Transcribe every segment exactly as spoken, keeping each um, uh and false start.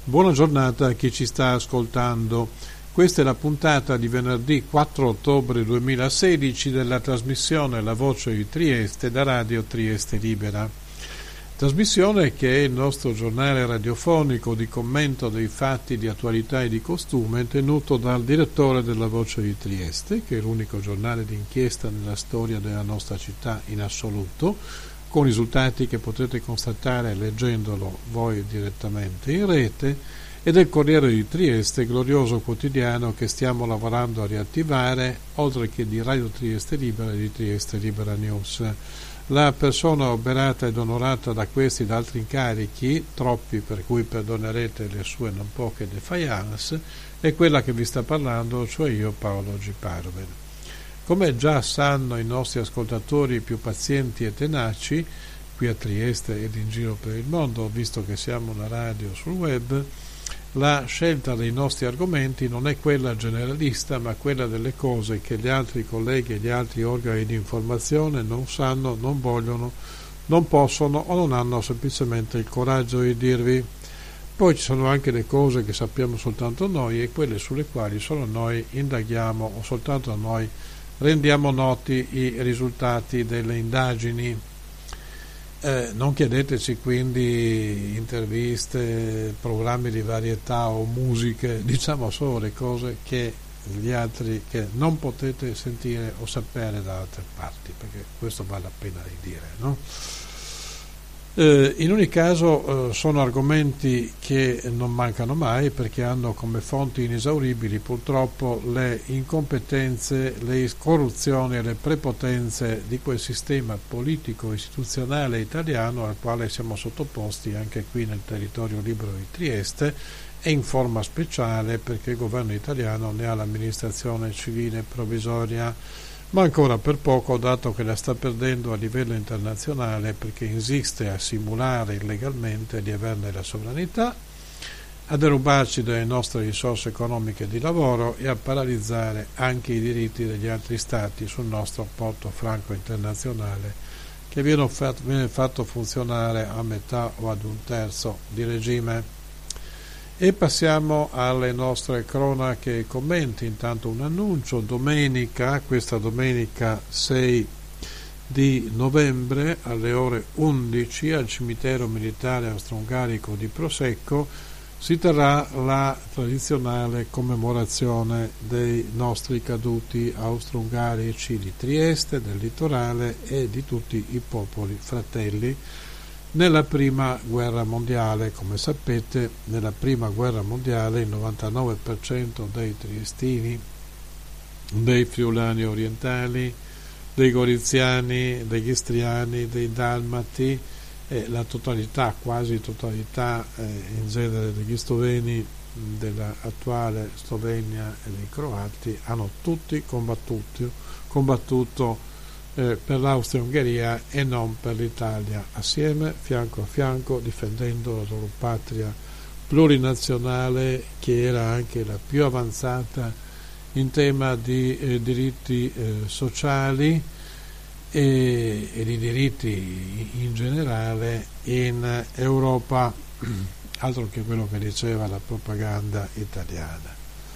Buona giornata a chi ci sta ascoltando. Questa è la puntata di venerdì quattro ottobre duemilasedici della trasmissione La Voce di Trieste da Radio Trieste Libera. Trasmissione che è il nostro giornale radiofonico di commento dei fatti di attualità e di costume tenuto dal direttore della Voce di Trieste, che è l'unico giornale d'inchiesta nella storia della nostra città in assoluto, con risultati che potete constatare leggendolo voi direttamente in rete, e del Corriere di Trieste, glorioso quotidiano che stiamo lavorando a riattivare, oltre che di Radio Trieste Libera e di Trieste Libera News. La persona oberata ed onorata da questi ed altri incarichi, troppi per cui perdonerete le sue non poche defiance, è quella che vi sta parlando, cioè io, Paolo G. Parven. Come già sanno i nostri ascoltatori più pazienti e tenaci, qui a Trieste ed in giro per il mondo, visto che siamo una radio sul web, la scelta dei nostri argomenti non è quella generalista, ma quella delle cose che gli altri colleghi e gli altri organi di informazione non sanno, non vogliono, non possono o non hanno semplicemente il coraggio di dirvi. Poi ci sono anche le cose che sappiamo soltanto noi e quelle sulle quali solo noi indaghiamo o soltanto noi rendiamo noti i risultati delle indagini. Eh, non chiedeteci quindi interviste, programmi di varietà o musiche, diciamo solo le cose che gli altri che non potete sentire o sapere da altre parti, perché questo vale la pena di dire, no? Eh, in ogni caso eh, sono argomenti che non mancano mai, perché hanno come fonti inesauribili purtroppo le incompetenze, le corruzioni e le prepotenze di quel sistema politico istituzionale italiano al quale siamo sottoposti anche qui nel territorio libero di Trieste, e in forma speciale perché il governo italiano ne ha l'amministrazione civile provvisoria, ma ancora per poco, dato che la sta perdendo a livello internazionale perché insiste a simulare illegalmente di averne la sovranità, a derubarci delle nostre risorse economiche di lavoro e a paralizzare anche i diritti degli altri stati sul nostro porto franco internazionale, che viene fatto, viene fatto funzionare a metà o ad un terzo di regime. E passiamo alle nostre cronache e commenti. Intanto un annuncio: domenica, questa domenica sei di novembre alle ore undici al cimitero militare austro-ungarico di Prosecco si terrà la tradizionale commemorazione dei nostri caduti austro-ungarici di Trieste, del litorale e di tutti i popoli fratelli nella prima guerra mondiale. Come sapete, nella prima guerra mondiale il novantanove per cento dei triestini, dei friulani orientali, dei goriziani, degli istriani, dei dalmati e la totalità, quasi totalità eh, in genere degli sloveni, dell'attuale Slovenia e dei croati, hanno tutti combattuto, combattuto Eh, per l'Austria-Ungheria e non per l'Italia, assieme, fianco a fianco, difendendo la loro patria plurinazionale, che era anche la più avanzata in tema di eh, diritti eh, sociali e, e di diritti in generale in Europa, altro che quello che diceva la propaganda italiana.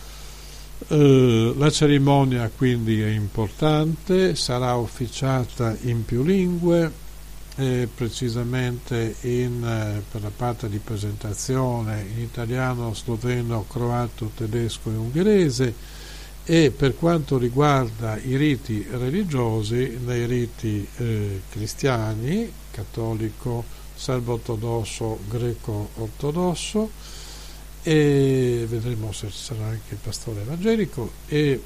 Uh, la cerimonia quindi è importante, sarà officiata in più lingue, eh, precisamente in, eh, per la parte di presentazione in italiano, sloveno, croato, tedesco e ungherese, e per quanto riguarda i riti religiosi, nei riti eh, cristiani, cattolico, serbo-ortodosso, greco-ortodosso, e vedremo se ci sarà anche il pastore evangelico, e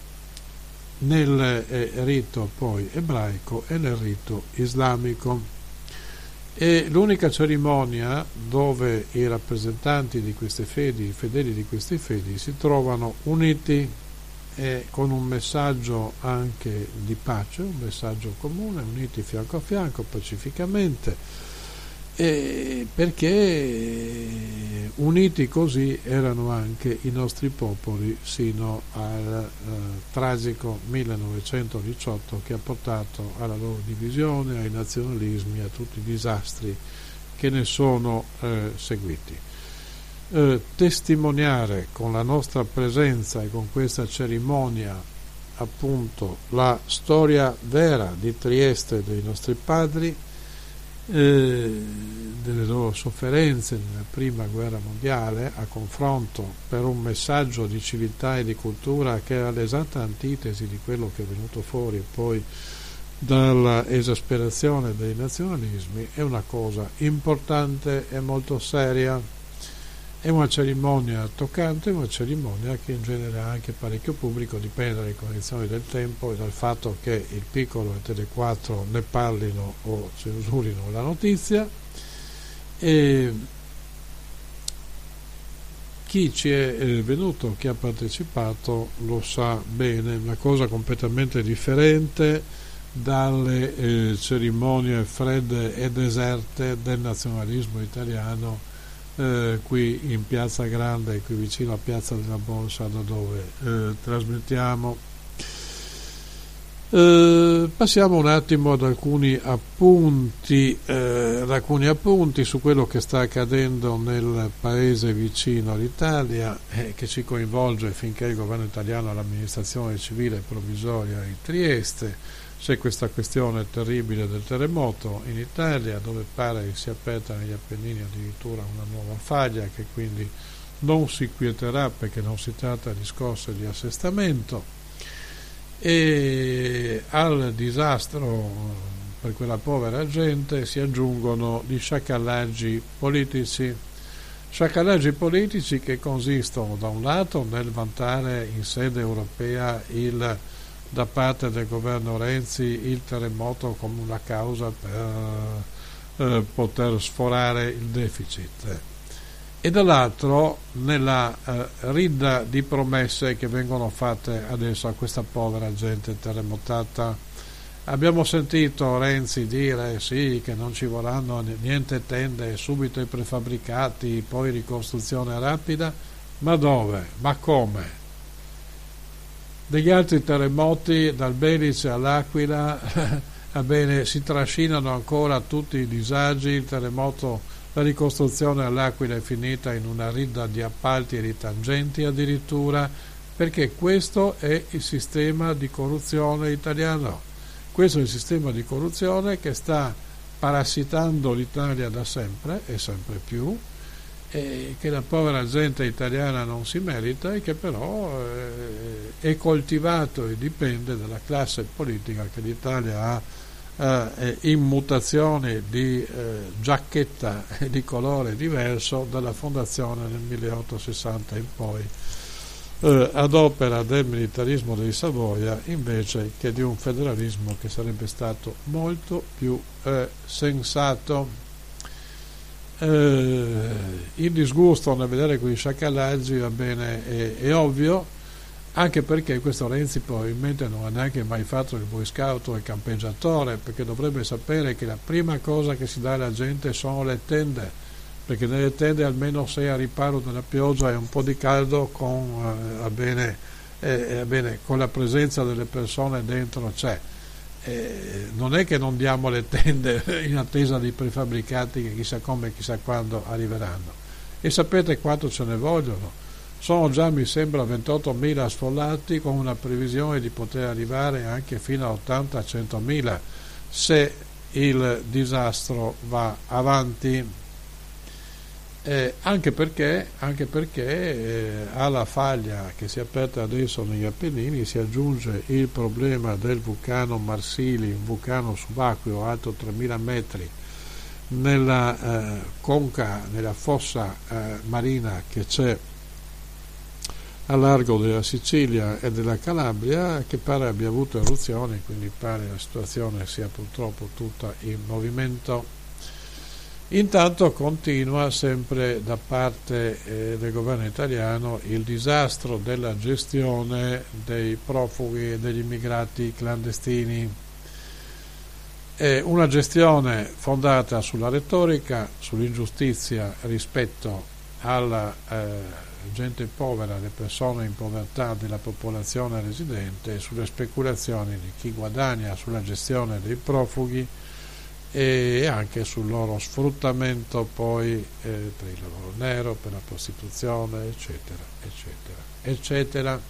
nel eh, rito poi ebraico e nel rito islamico. E l'unica cerimonia dove i rappresentanti di queste fedi, i fedeli di queste fedi, si trovano uniti e con un messaggio anche di pace, un messaggio comune, uniti fianco a fianco pacificamente, e perché uniti così erano anche i nostri popoli sino al eh, tragico millenovecentodiciotto, che ha portato alla loro divisione, ai nazionalismi, a tutti i disastri che ne sono eh, seguiti. eh, testimoniare con la nostra presenza e con questa cerimonia appunto la storia vera di Trieste dei nostri padri, eh, delle loro sofferenze nella prima guerra mondiale, a confronto per un messaggio di civiltà e di cultura che era l'esatta antitesi di quello che è venuto fuori poi dalla esasperazione dei nazionalismi, è una cosa importante e molto seria. È una cerimonia toccante, una cerimonia che in genere ha anche parecchio pubblico, dipende dalle condizioni del tempo e dal fatto che il Piccolo e Tele quattro ne parlino o censurino la notizia. E chi ci è venuto, chi ha partecipato, lo sa bene, è una cosa completamente differente dalle eh, cerimonie fredde e deserte del nazionalismo italiano eh, qui in Piazza Grande, qui vicino a Piazza della Borsa, da dove eh, trasmettiamo. Eh, passiamo un attimo ad alcuni appunti, eh, ad alcuni appunti su quello che sta accadendo nel paese vicino all'Italia, eh, che ci coinvolge finché il governo italiano ha l'amministrazione civile provvisoria di Trieste. C'è questa questione terribile del terremoto in Italia, dove pare che si aperta negli Appennini addirittura una nuova faglia che quindi non si quieterà, perché non si tratta di scosse di assestamento. E al disastro per quella povera gente si aggiungono gli sciacallaggi politici, sciacallaggi politici che consistono da un lato nel vantare in sede europea il da parte del governo Renzi il terremoto come una causa per eh, poter sforare il deficit, e dall'altro nella eh, ridda di promesse che vengono fatte adesso a questa povera gente terremotata. Abbiamo sentito Renzi dire sì, che non ci vorranno niente tende, subito i prefabbricati, poi ricostruzione rapida. Ma dove? Ma come? Degli altri terremoti, dal Belice all'Aquila, va bene, si trascinano ancora tutti i disagi. Il terremoto, la ricostruzione all'Aquila è finita in una ridda di appalti e di tangenti addirittura, perché questo è il sistema di corruzione italiano. Questo è il sistema di corruzione che sta parassitando l'Italia da sempre e sempre più, e che la povera gente italiana non si merita, e che però eh, è coltivato e dipende dalla classe politica che l'Italia ha eh, in mutazione di eh, giacchetta e di colore diverso dalla fondazione nel milleottocentosessanta in poi, eh, ad opera del militarismo dei Savoia invece che di un federalismo che sarebbe stato molto più eh, sensato. Eh, il disgusto nel vedere quei sciacallaggi, va bene, è, è ovvio, anche perché questo Renzi probabilmente non ha neanche mai fatto il boy scout o il campeggiatore, perché dovrebbe sapere che la prima cosa che si dà alla gente sono le tende, perché nelle tende almeno sei a riparo dalla pioggia e un po' di caldo con, eh, va bene, eh, va bene, con la presenza delle persone dentro c'è. Eh, non è che non diamo le tende in attesa dei prefabbricati che chissà come e chissà quando arriveranno. E sapete quanto ce ne vogliono? Sono già, mi sembra, ventottomila sfollati, con una previsione di poter arrivare anche fino a ottanta centomila se il disastro va avanti. Eh, anche perché, anche perché eh, alla faglia che si è aperta adesso negli Appennini si aggiunge il problema del vulcano Marsili, un vulcano subacqueo alto tremila metri nella eh, conca, nella fossa eh, marina che c'è a largo della Sicilia e della Calabria, che pare abbia avuto eruzioni, quindi pare la situazione sia purtroppo tutta in movimento. Intanto continua sempre da parte eh, del governo italiano il disastro della gestione dei profughi e degli immigrati clandestini. È una gestione fondata sulla retorica, sull'ingiustizia rispetto alla eh, gente povera, alle persone in povertà della popolazione residente, e sulle speculazioni di chi guadagna sulla gestione dei profughi, e anche sul loro sfruttamento poi eh, per il lavoro nero, per la prostituzione, eccetera, eccetera, eccetera.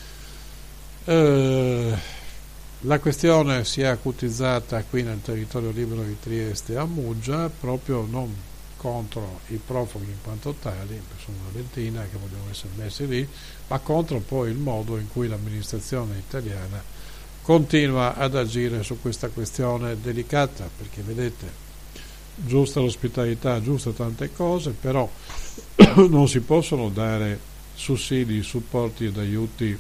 Eh, la questione si è acutizzata qui nel territorio libero di Trieste a Muggia, proprio non contro i profughi in quanto tali, sono una ventina che vogliono essere messi lì, ma contro poi il modo in cui l'amministrazione italiana continua ad agire su questa questione delicata, perché vedete, giusta l'ospitalità, giusta tante cose, però non si possono dare sussidi, supporti ed aiuti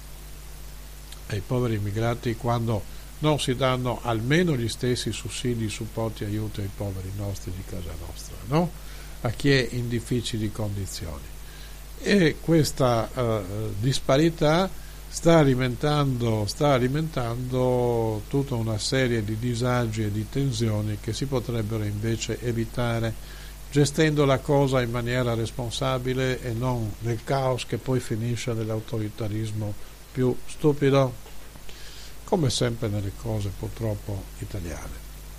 ai poveri immigrati quando non si danno almeno gli stessi sussidi, supporti e aiuti ai poveri nostri di casa nostra, no? A chi è in difficili condizioni. E questa uh, disparità sta alimentando, sta alimentando tutta una serie di disagi e di tensioni che si potrebbero invece evitare gestendo la cosa in maniera responsabile e non nel caos che poi finisce nell'autoritarismo più stupido, come sempre nelle cose purtroppo italiane.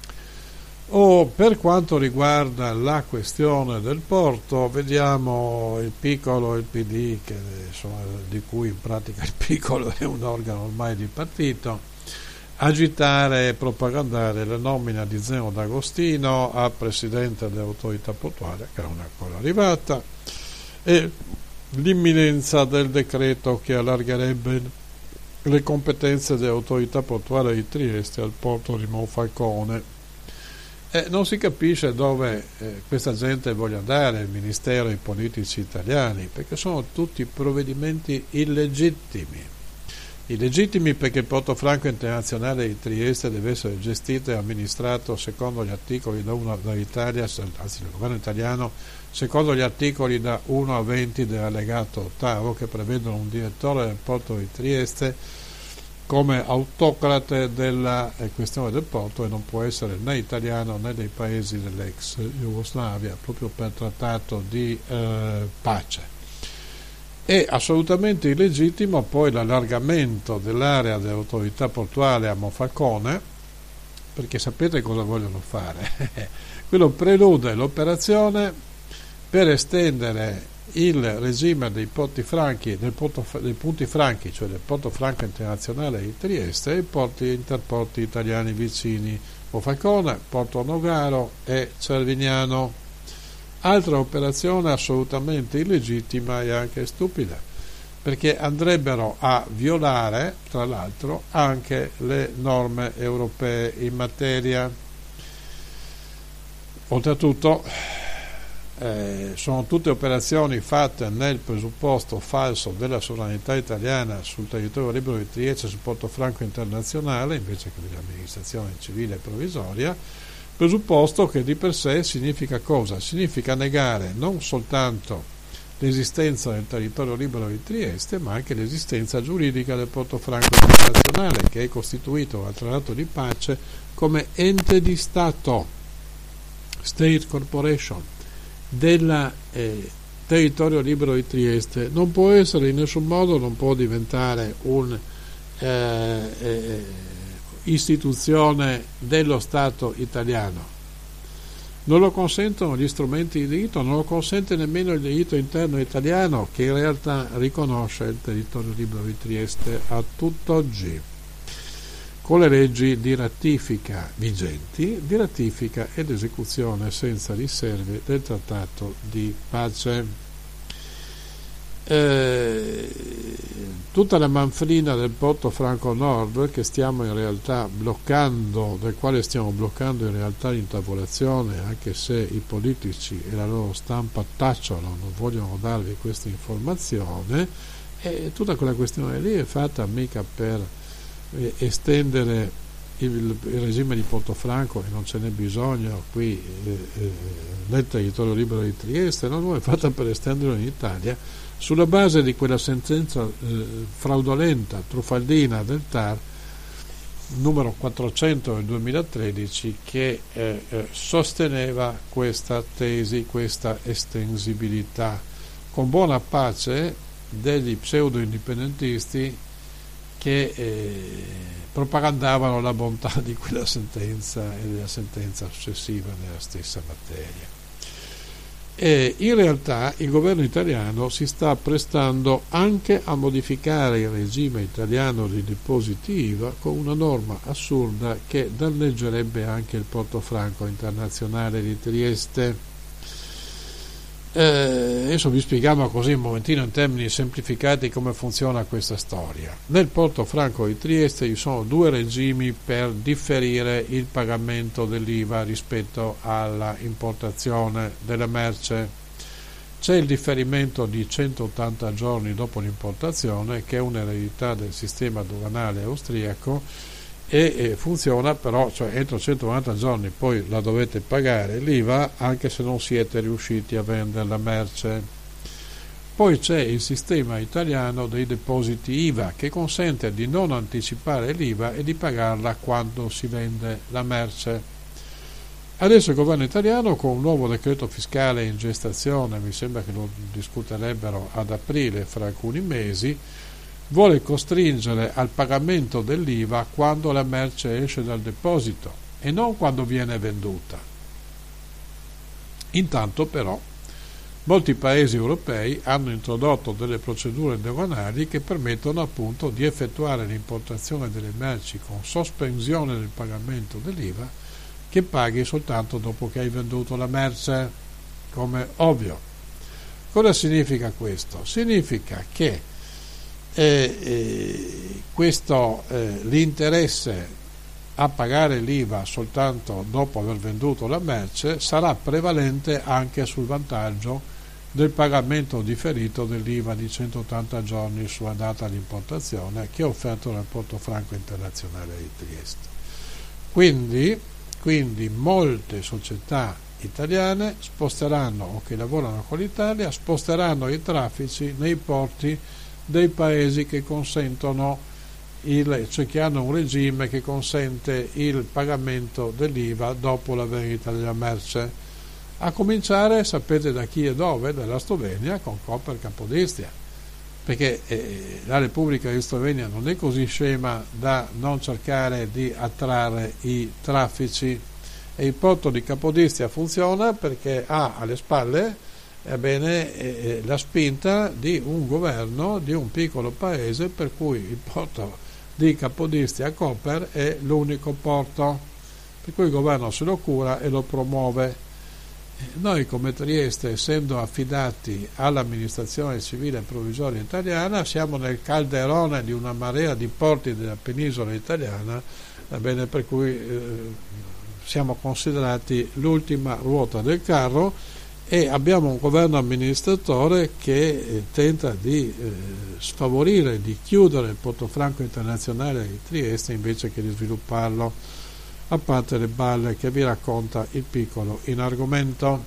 Oh, per quanto riguarda la questione del porto, vediamo il piccolo e il P D, che, insomma, di cui in pratica il piccolo è un organo ormai di partito, agitare e propagandare la nomina di Zeno D'Agostino a presidente dell'autorità portuale, che non è ancora arrivata, e l'imminenza del decreto che allargherebbe le competenze dell'autorità portuale di Trieste al porto di Monfalcone. Eh, non si capisce dove eh, questa gente voglia andare, il ministero e i politici italiani, perché sono tutti provvedimenti illegittimi. Illegittimi perché il Porto Franco Internazionale di Trieste deve essere gestito e amministrato secondo gli articoli da uno dall'Italia, anzi il governo italiano, secondo gli articoli da uno a venti dell'allegato ottavo, che prevedono un direttore del porto di Trieste come autocrate della questione del porto, e non può essere né italiano né dei paesi dell'ex Jugoslavia, proprio per trattato di eh, pace. È assolutamente illegittimo poi l'allargamento dell'area dell'autorità portuale a Monfalcone, perché sapete cosa vogliono fare? Quello prelude l'operazione per estendere il regime dei porti franchi, del porto, dei punti franchi, cioè del Porto Franco Internazionale di Trieste, e i porti interporti italiani vicini, Monfalcone, Porto Nogaro e Cervignano. Altra operazione assolutamente illegittima e anche stupida, perché andrebbero a violare, tra l'altro, anche le norme europee in materia. Oltretutto, eh, sono tutte operazioni fatte nel presupposto falso della sovranità italiana sul territorio libero di Trieste, sul Porto Franco Internazionale, invece che dell'amministrazione civile provvisoria, presupposto che di per sé significa cosa? Significa negare non soltanto l'esistenza del territorio libero di Trieste, ma anche l'esistenza giuridica del Porto Franco Internazionale, che è costituito dal trattato di pace come ente di Stato, State Corporation, del eh, territorio libero di Trieste. Non può essere in nessun modo, non può diventare un eh, eh, istituzione dello Stato italiano. Non lo consentono gli strumenti di diritto, non lo consente nemmeno il diritto interno italiano, che in realtà riconosce il territorio libero di Trieste a tutt'oggi, con le leggi di ratifica vigenti, di ratifica ed esecuzione senza riserve del trattato di pace. Eh, tutta la manfrina del Porto Franco Nord, che stiamo in realtà bloccando, del quale stiamo bloccando in realtà l'intavolazione, anche se i politici e la loro stampa tacciono, non vogliono darvi questa informazione, e tutta quella questione lì è fatta mica per eh, estendere il, il regime di Porto Franco, e non ce n'è bisogno qui eh, eh, nel territorio libero di Trieste, no, è fatta per estenderlo in Italia, sulla base di quella sentenza eh, fraudolenta, truffaldina del T A R numero quattrocento del duemilatredici, che eh, eh, sosteneva questa tesi, questa estensibilità, con buona pace degli pseudo-indipendentisti che eh, propagandavano la bontà di quella sentenza e della sentenza successiva nella stessa materia. E in realtà il governo italiano si sta prestando anche a modificare il regime italiano di depositi I V A con una norma assurda che danneggerebbe anche il porto franco internazionale di Trieste. Eh, adesso vi spieghiamo così un momentino in termini semplificati come funziona questa storia. Nel porto franco di Trieste ci sono due regimi per differire il pagamento dell'I V A rispetto alla importazione della merce. C'è il differimento di centottanta giorni dopo l'importazione, che è un'eredità del sistema doganale austriaco, e eh, funziona però, cioè entro centonovanta giorni poi la dovete pagare l'I V A anche se non siete riusciti a vendere la merce. Poi c'è il sistema italiano dei depositi I V A che consente di non anticipare l'I V A e di pagarla quando si vende la merce. Adesso il governo italiano, con un nuovo decreto fiscale in gestazione, mi sembra che lo discuterebbero ad aprile, fra alcuni mesi, vuole costringere al pagamento dell'I V A quando la merce esce dal deposito e non quando viene venduta. Intanto però molti paesi europei hanno introdotto delle procedure doganali che permettono appunto di effettuare l'importazione delle merci con sospensione del pagamento dell'I V A, che paghi soltanto dopo che hai venduto la merce, come ovvio. Cosa significa questo? Significa che E, e questo eh, l'interesse a pagare l'I V A soltanto dopo aver venduto la merce sarà prevalente anche sul vantaggio del pagamento differito dell'I V A di centottanta giorni sulla data di importazione che è offerto dal porto franco internazionale di Trieste. Quindi, quindi molte società italiane sposteranno, o che lavorano con l'Italia, sposteranno i traffici nei porti dei paesi che consentono il, cioè che hanno un regime che consente il pagamento dell'I V A dopo la vendita della merce, a cominciare, sapete da chi e dove? Dalla Slovenia con Koper Capodistria, perché eh, la Repubblica di Slovenia non è così scema da non cercare di attrarre i traffici, e il porto di Capodistria funziona perché ha alle spalle Ebbene, eh, la spinta di un governo di un piccolo paese per cui il porto di Capodistria a Koper è l'unico porto, per cui il governo se lo cura e lo promuove. Noi come Trieste, essendo affidati all'amministrazione civile provvisoria italiana, siamo nel calderone di una marea di porti della penisola italiana, ebbene, per cui eh, siamo considerati l'ultima ruota del carro. E abbiamo un governo amministratore che eh, tenta di eh, sfavorire, di chiudere il porto franco internazionale di Trieste invece che di svilupparlo, a parte le balle che vi racconta il piccolo in argomento.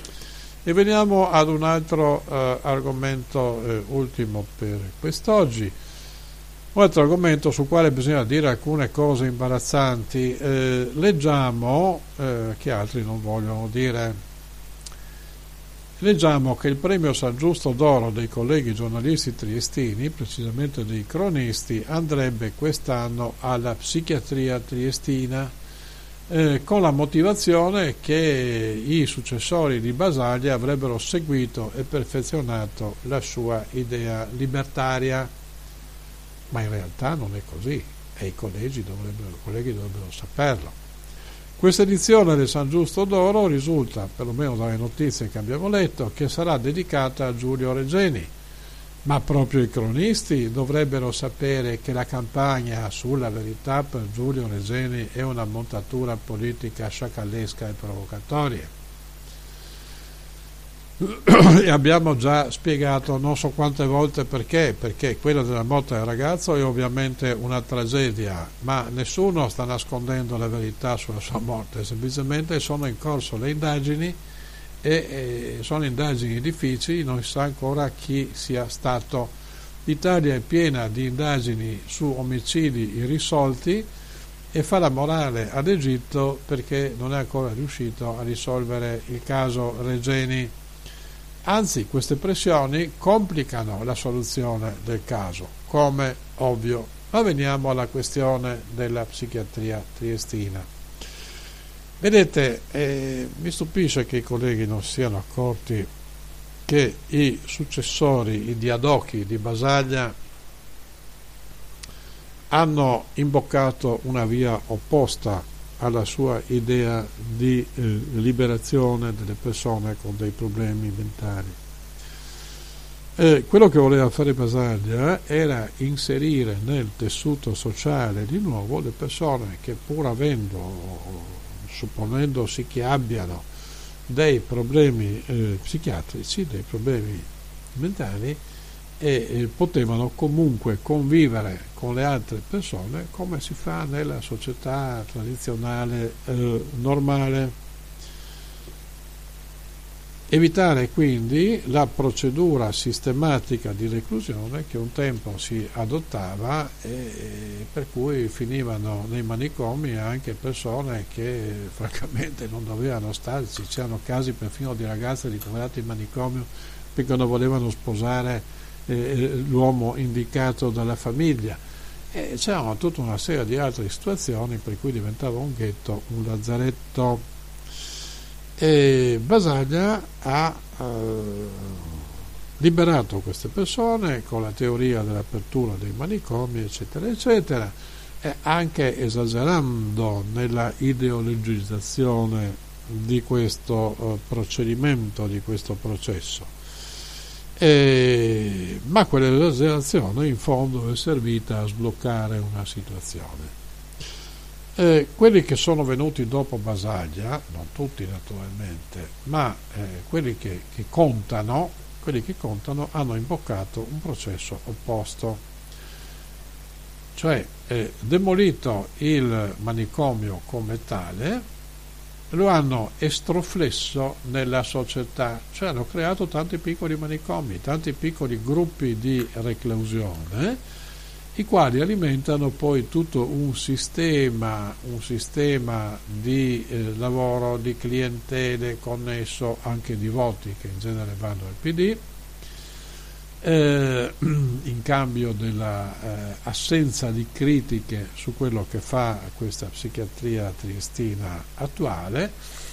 E veniamo ad un altro eh, argomento eh, ultimo per quest'oggi, un altro argomento sul quale bisogna dire alcune cose imbarazzanti. Eh, leggiamo, eh, che altri non vogliono dire, Leggiamo che il premio San Giusto d'Oro dei colleghi giornalisti triestini, precisamente dei cronisti, andrebbe quest'anno alla psichiatria triestina, eh, con la motivazione che i successori di Basaglia avrebbero seguito e perfezionato la sua idea libertaria, ma in realtà non è così e i colleghi dovrebbero, i colleghi dovrebbero saperlo. Questa edizione del San Giusto d'Oro risulta, perlomeno dalle notizie che abbiamo letto, che sarà dedicata a Giulio Regeni, ma proprio i cronisti dovrebbero sapere che la campagna sulla verità per Giulio Regeni è una montatura politica sciacallesca e provocatoria. E abbiamo già spiegato non so quante volte perché, perché quella della morte del ragazzo è ovviamente una tragedia, ma nessuno sta nascondendo la verità sulla sua morte, semplicemente sono in corso le indagini e, e sono indagini difficili, non si sa ancora chi sia stato. L'Italia è piena di indagini su omicidi irrisolti e fa la morale ad Egitto perché non è ancora riuscito a risolvere il caso Regeni. Anzi, queste pressioni complicano la soluzione del caso, come ovvio Ma veniamo alla questione della psichiatria triestina. Vedete, eh, mi stupisce che i colleghi non si siano accorti che i successori, i diadochi di Basaglia, hanno imboccato una via opposta alla sua idea di eh, liberazione delle persone con dei problemi mentali. Eh, quello che voleva fare Basaglia era inserire nel tessuto sociale di nuovo le persone che, pur avendo, supponendosi che abbiano dei problemi eh, psichiatrici, dei problemi mentali, e eh, potevano comunque convivere con le altre persone come si fa nella società tradizionale eh, normale. Evitare quindi la procedura sistematica di reclusione che un tempo si adottava e per cui finivano nei manicomi anche persone che francamente non dovevano starci. C'erano casi perfino di ragazze ricoverate in manicomio perché non volevano sposare eh, l'uomo indicato dalla famiglia. E c'erano tutta una serie di altre situazioni per cui diventava un ghetto, un lazzaretto. E Basaglia ha eh, liberato queste persone con la teoria dell'apertura dei manicomi, eccetera, eccetera, e anche esagerando nella ideologizzazione di questo eh, procedimento, di questo processo. E, ma quell'esagerazione in fondo è servita a sbloccare una situazione. Eh, quelli che sono venuti dopo Basaglia, non tutti naturalmente, ma eh, quelli che, che contano, quelli che contano hanno imboccato un processo opposto, cioè eh, demolito il manicomio come tale, lo hanno estroflesso nella società, cioè hanno creato tanti piccoli manicomi, tanti piccoli gruppi di reclusione, i quali alimentano poi tutto un sistema, un sistema di eh, lavoro, di clientele connesso anche di voti che in genere vanno al P D, eh, in cambio dell'assenza eh, di critiche su quello che fa questa psichiatria triestina attuale.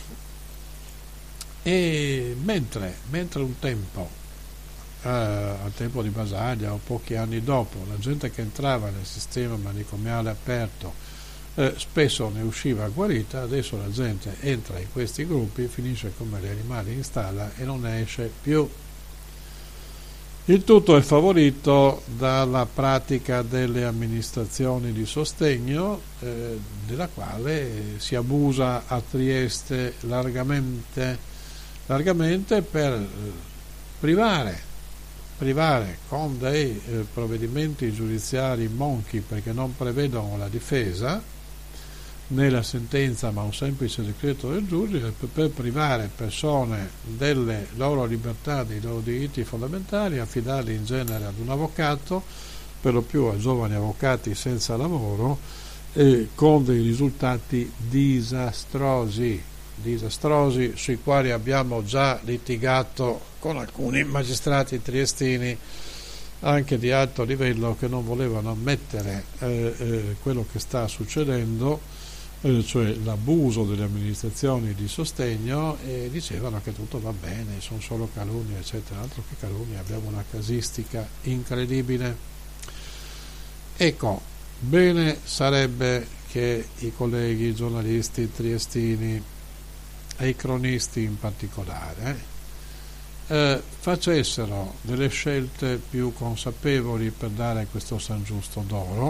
E mentre, mentre un tempo Uh, al tempo di Basaglia o pochi anni dopo, la gente che entrava nel sistema manicomiale aperto eh, spesso ne usciva guarita, adesso la gente entra in questi gruppi, finisce come gli animali in stalla e non ne esce più. Il tutto è favorito dalla pratica delle amministrazioni di sostegno, eh, della quale si abusa a Trieste largamente, largamente per eh, privare privare con dei eh, provvedimenti giudiziari monchi, perché non prevedono la difesa né la sentenza ma un semplice decreto del giudice, per, per privare persone delle loro libertà, dei loro diritti fondamentali, affidarli in genere ad un avvocato, per lo più a giovani avvocati senza lavoro, eh, con dei risultati disastrosi disastrosi sui quali abbiamo già litigato con alcuni magistrati triestini anche di alto livello che non volevano ammettere eh, eh, quello che sta succedendo, eh, cioè l'abuso delle amministrazioni di sostegno, e dicevano che tutto va bene, sono solo calunnie, eccetera. Altro che calunnie, abbiamo una casistica incredibile. Ecco, bene sarebbe che i colleghi giornalisti triestini e i cronisti in particolare eh, facessero delle scelte più consapevoli per dare questo San Giusto d'oro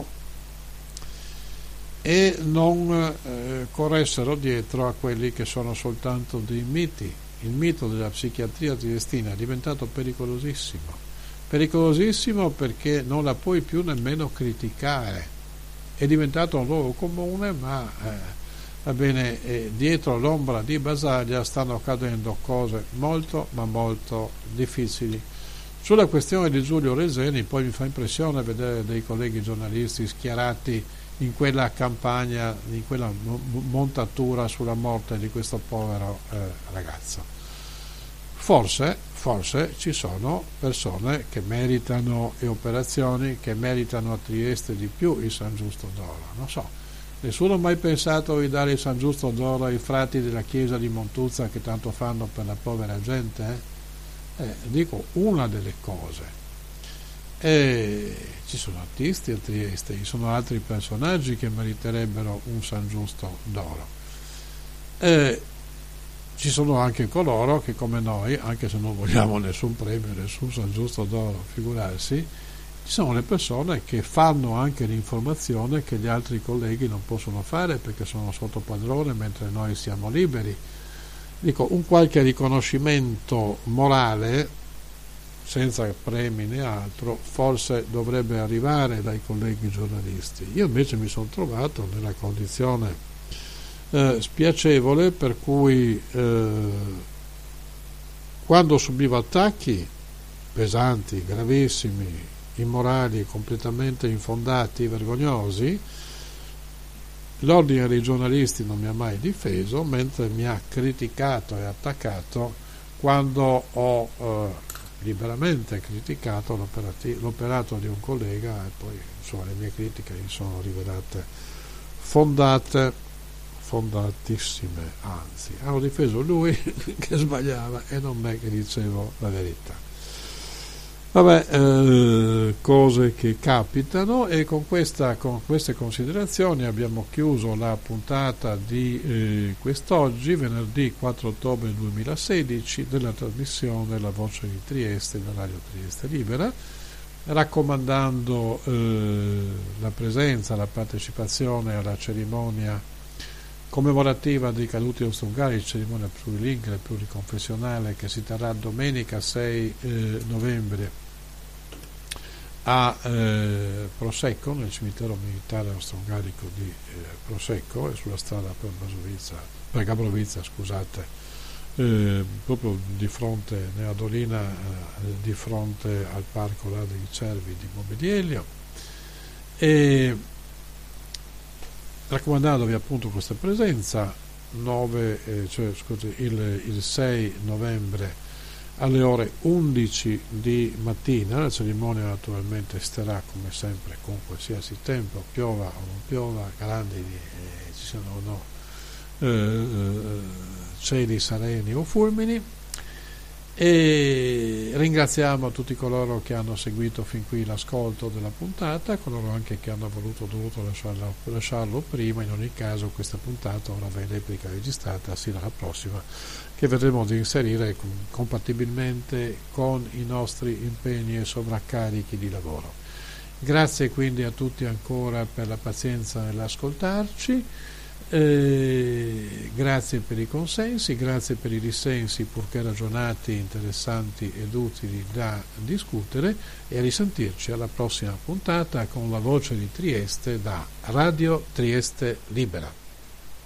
e non eh, corressero dietro a quelli che sono soltanto dei miti. Il mito della psichiatria triestina è diventato pericolosissimo, pericolosissimo perché non la puoi più nemmeno criticare, è diventato un luogo comune, ma eh, va bene, eh, dietro l'ombra di Basaglia stanno accadendo cose molto ma molto difficili. Sulla questione di Giulio Reseni poi mi fa impressione vedere dei colleghi giornalisti schierati in quella campagna, in quella montatura sulla morte di questo povero eh, ragazzo. forse, forse ci sono persone che meritano e operazioni che meritano a Trieste di più il San Giusto d'Oro, non so. Nessuno ha mai pensato di dare il San Giusto d'Oro ai frati della chiesa di Montuzza che tanto fanno per la povera gente? Eh? Eh, dico una delle cose. E ci sono artisti a Trieste, ci sono altri personaggi che meriterebbero un San Giusto d'Oro. E ci sono anche coloro che come noi, anche se non vogliamo nessun premio, nessun San Giusto d'Oro, figurarsi, ci sono le persone che fanno anche l'informazione che gli altri colleghi non possono fare perché sono sotto padrone mentre noi siamo liberi. Dico, un qualche riconoscimento morale, senza premi né altro, forse dovrebbe arrivare dai colleghi giornalisti. Io invece mi sono trovato nella condizione eh, spiacevole per cui eh, quando subivo attacchi pesanti, gravissimi, immorali, completamente infondati, vergognosi, l'ordine dei giornalisti non mi ha mai difeso, mentre mi ha criticato e attaccato quando ho eh, liberamente criticato l'operato di un collega, e poi insomma le mie critiche mi sono rivelate fondate, fondatissime, anzi hanno difeso lui che sbagliava e non me che dicevo la verità. Vabbè, eh, cose che capitano, e con, questa, con queste considerazioni abbiamo chiuso la puntata di eh, quest'oggi, venerdì quattro ottobre duemilasedici, della trasmissione La Voce di Trieste, da Radio Trieste Libera, raccomandando eh, la presenza, la partecipazione alla cerimonia commemorativa dei caduti austro-ungarici, cerimonia plurilingue e pluriconfessionale che si terrà domenica sei eh, novembre a eh, Prosecco, nel cimitero militare austro-ungarico di eh, Prosecco, e sulla strada per Basovizza, per Gabrovizza, scusate, eh, proprio di fronte nella dolina, eh, di fronte al parco là dei Cervi di Mobilielio, e raccomandandovi appunto questa presenza nove, eh, cioè, scusi, il, il sei novembre alle ore undici di mattina. La cerimonia naturalmente starà come sempre con qualsiasi tempo, piova o non piova, grandi eh, ci sono o no eh, cieli sereni o fulmini. E ringraziamo tutti coloro che hanno seguito fin qui l'ascolto della puntata, coloro anche che hanno voluto dovuto lasciarlo, lasciarlo prima. In ogni caso questa puntata ora va in replica registrata sino alla prossima, che vedremo di inserire compatibilmente con i nostri impegni e sovraccarichi di lavoro. Grazie quindi a tutti ancora per la pazienza nell'ascoltarci. Eh, grazie per i consensi, grazie per i dissensi purché ragionati, interessanti ed utili da discutere, e a risentirci alla prossima puntata con La Voce di Trieste da Radio Trieste Libera.